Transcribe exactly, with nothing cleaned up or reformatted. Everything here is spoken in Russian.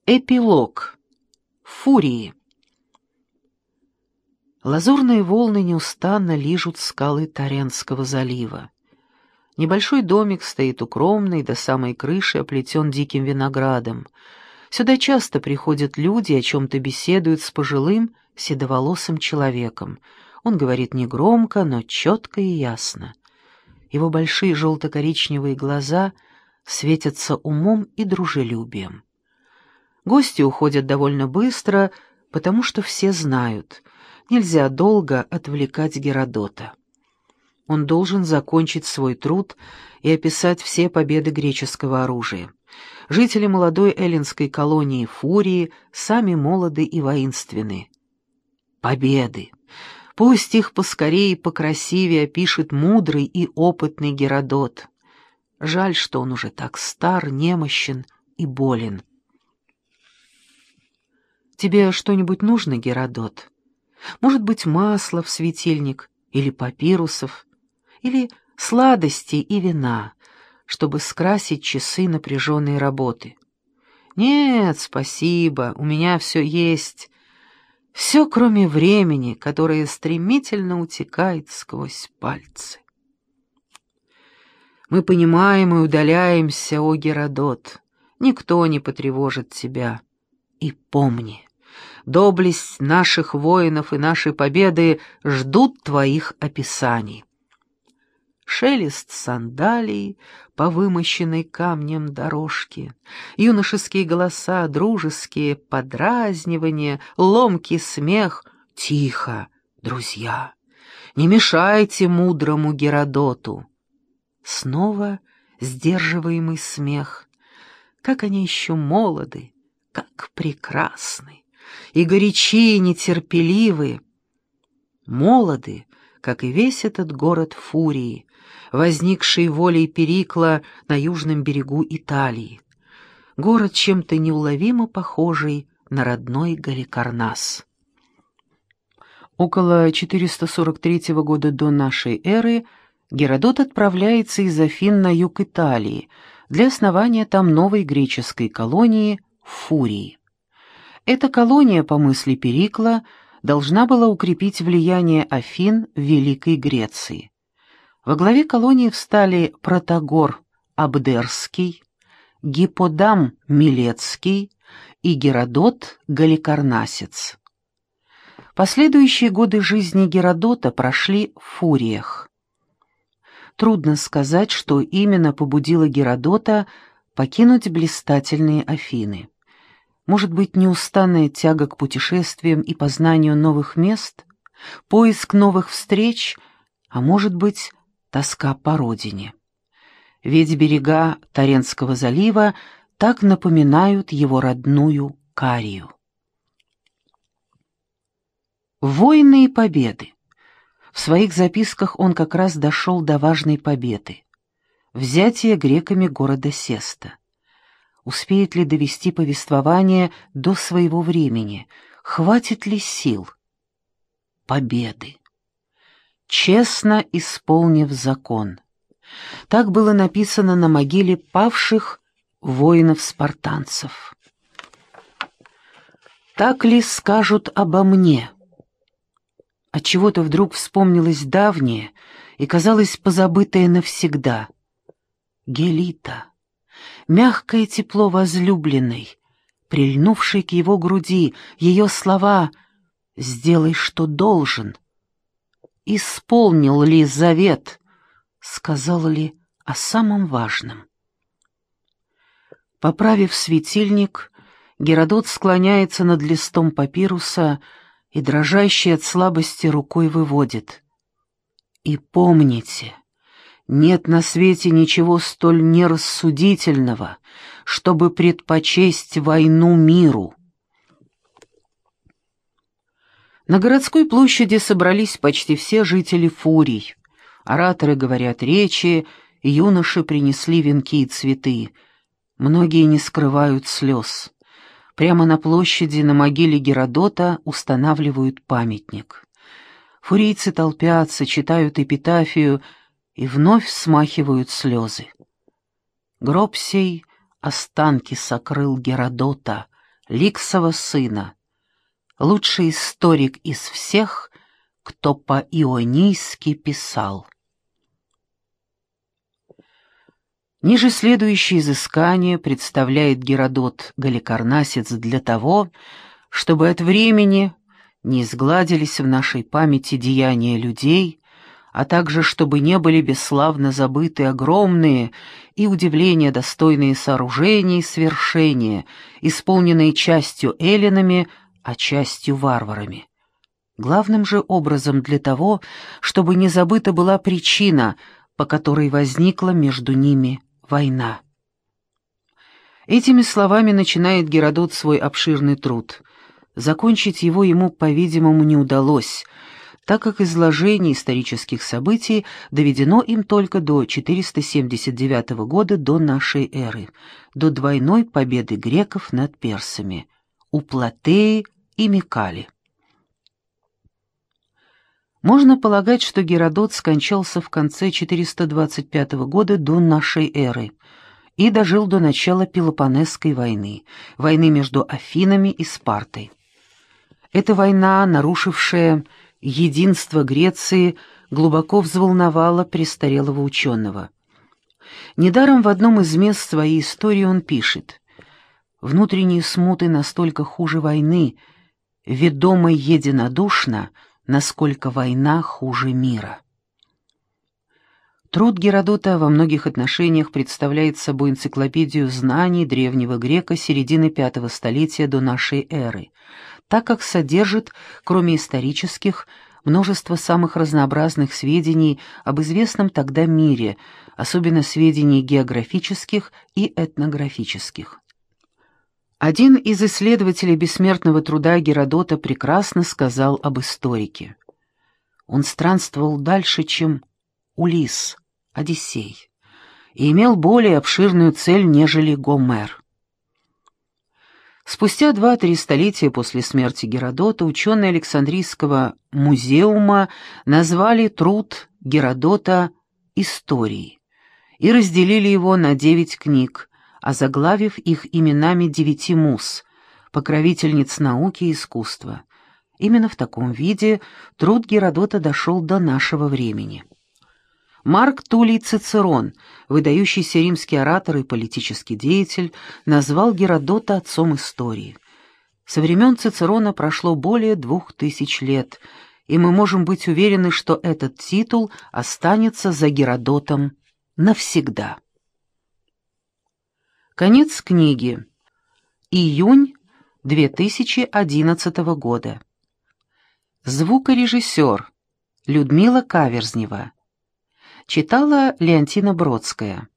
Эпилог. Фурии. Лазурные волны неустанно лижут скалы Таренского залива. Небольшой домик стоит укромный, до самой крыши оплетен диким виноградом. Сюда часто приходят люди, о чем-то беседуют с пожилым, седоволосым человеком. Он говорит негромко, но четко и ясно. Его большие желто-коричневые глаза светятся умом и дружелюбием. Гости уходят довольно быстро, потому что все знают, нельзя долго отвлекать Геродота. Он должен закончить свой труд и описать все победы греческого оружия. Жители молодой эллинской колонии Фурии сами молоды и воинственны. Победы! Пусть их поскорее и покрасивее опишет мудрый и опытный Геродот. Жаль, что он уже так стар, немощен и болен. «Тебе что-нибудь нужно, Геродот? Может быть, масло в светильник, или папирусов, или сладостей и вина, чтобы скрасить часы напряженной работы?» «Нет, спасибо, у меня все есть. Все, кроме времени, которое стремительно утекает сквозь пальцы». «Мы понимаем и удаляемся, о Геродот. Никто не потревожит тебя. И помни, доблесть наших воинов и наши победы ждут твоих описаний». Шелест сандалий по вымощенной камнем дорожке, юношеские голоса, дружеские подразнивания, ломкий смех. Тихо, друзья, не мешайте мудрому Геродоту. Снова сдерживаемый смех. Как они еще молоды, как прекрасны, и горячи, и нетерпеливы. Молоды, как и весь этот город Фурии, возникший волей Перикла на южном берегу Италии. Город, чем-то неуловимо похожий на родной Галикарнас. Около четыреста сорок третьего года до нашей эры Геродот отправляется из Афин на юг Италии для основания там новой греческой колонии Фурии. Эта колония, по мысли Перикла, должна была укрепить влияние Афин в Великой Греции. Во главе колонии встали Протагор Абдерский, Гипподам Милетский и Геродот Галикарнасец. Последующие годы жизни Геродота прошли в Фуриях. Трудно сказать, что именно побудило Геродота покинуть блистательные Афины. Может быть, неустанная тяга к путешествиям и познанию новых мест, поиск новых встреч, а может быть, тоска по родине. Ведь берега Таренского залива так напоминают его родную Карию. Войны и победы. В своих записках он как раз дошел до важной победы — взятия греками города Сеста. Успеет ли довести повествование до своего времени? Хватит ли сил? Победы. Честно исполнив закон. Так было написано на могиле павших воинов-спартанцев. Так ли скажут обо мне? Отчего-то вдруг вспомнилось давнее и казалось позабытое навсегда. Гелита. Мягкое тепло возлюбленной, прильнувшей к его груди, ее слова «Сделай, что должен». Исполнил ли завет, сказал ли о самом важном? Поправив светильник, Геродот склоняется над листом папируса и, дрожащей от слабости рукой, выводит: «И помните, нет на свете ничего столь нерассудительного, чтобы предпочесть войну миру». На городской площади собрались почти все жители Фурий. Ораторы говорят речи, юноши принесли венки и цветы. Многие не скрывают слез. Прямо на площади на могиле Геродота устанавливают памятник. Фурийцы толпятся, читают эпитафию и вновь смахивают слезы. Гроб сей останки сокрыл Геродота, Ликсова сына, лучший историк из всех, кто по-ионийски писал. Ниже следующее изыскание представляет Геродот Галикарнасец для того, чтобы от времени не изгладились в нашей памяти деяния людей, а также чтобы не были бесславно забыты огромные и удивления достойные сооружения и свершения, исполненные частью эллинами, а частью варварами. Главным же образом для того, чтобы не забыта была причина, по которой возникла между ними война. Этими словами начинает Геродот свой обширный труд. Закончить его ему, по-видимому, не удалось, так как изложение исторических событий доведено им только до четыреста семьдесят девятого года до нашей эры, до двойной победы греков над персами, у Платеи и Микали. Можно полагать, что Геродот скончался в конце четыреста двадцать пятого года до нашей эры и дожил до начала Пелопоннесской войны, войны между Афинами и Спартой. Эта война, нарушившая единство Греции, глубоко взволновала престарелого ученого. Недаром в одном из мест своей истории он пишет: «Внутренние смуты настолько хуже войны, ведомой единодушно, насколько война хуже мира». Труд Геродота во многих отношениях представляет собой энциклопедию знаний древнего грека середины пятого столетия до нашей эры, так как содержит, кроме исторических, множество самых разнообразных сведений об известном тогда мире, особенно сведений географических и этнографических. Один из исследователей бессмертного труда Геродота прекрасно сказал об историке. Он странствовал дальше, чем Улисс, Одиссей, и имел более обширную цель, нежели Гомер. Спустя два-три столетия после смерти Геродота ученые Александрийского музеума назвали труд Геродота «Историей» и разделили его на девять книг, озаглавив их именами девяти муз, покровительниц науки и искусства. Именно в таком виде труд Геродота дошел до нашего времени. Марк Туллий Цицерон, выдающийся римский оратор и политический деятель, назвал Геродота отцом истории. Со времен Цицерона прошло более двух тысяч лет, и мы можем быть уверены, что этот титул останется за Геродотом навсегда. Конец книги. Июнь две тысячи одиннадцатого года. Звукорежиссер Людмила Каверзнева. Читала Леонтина Бродская.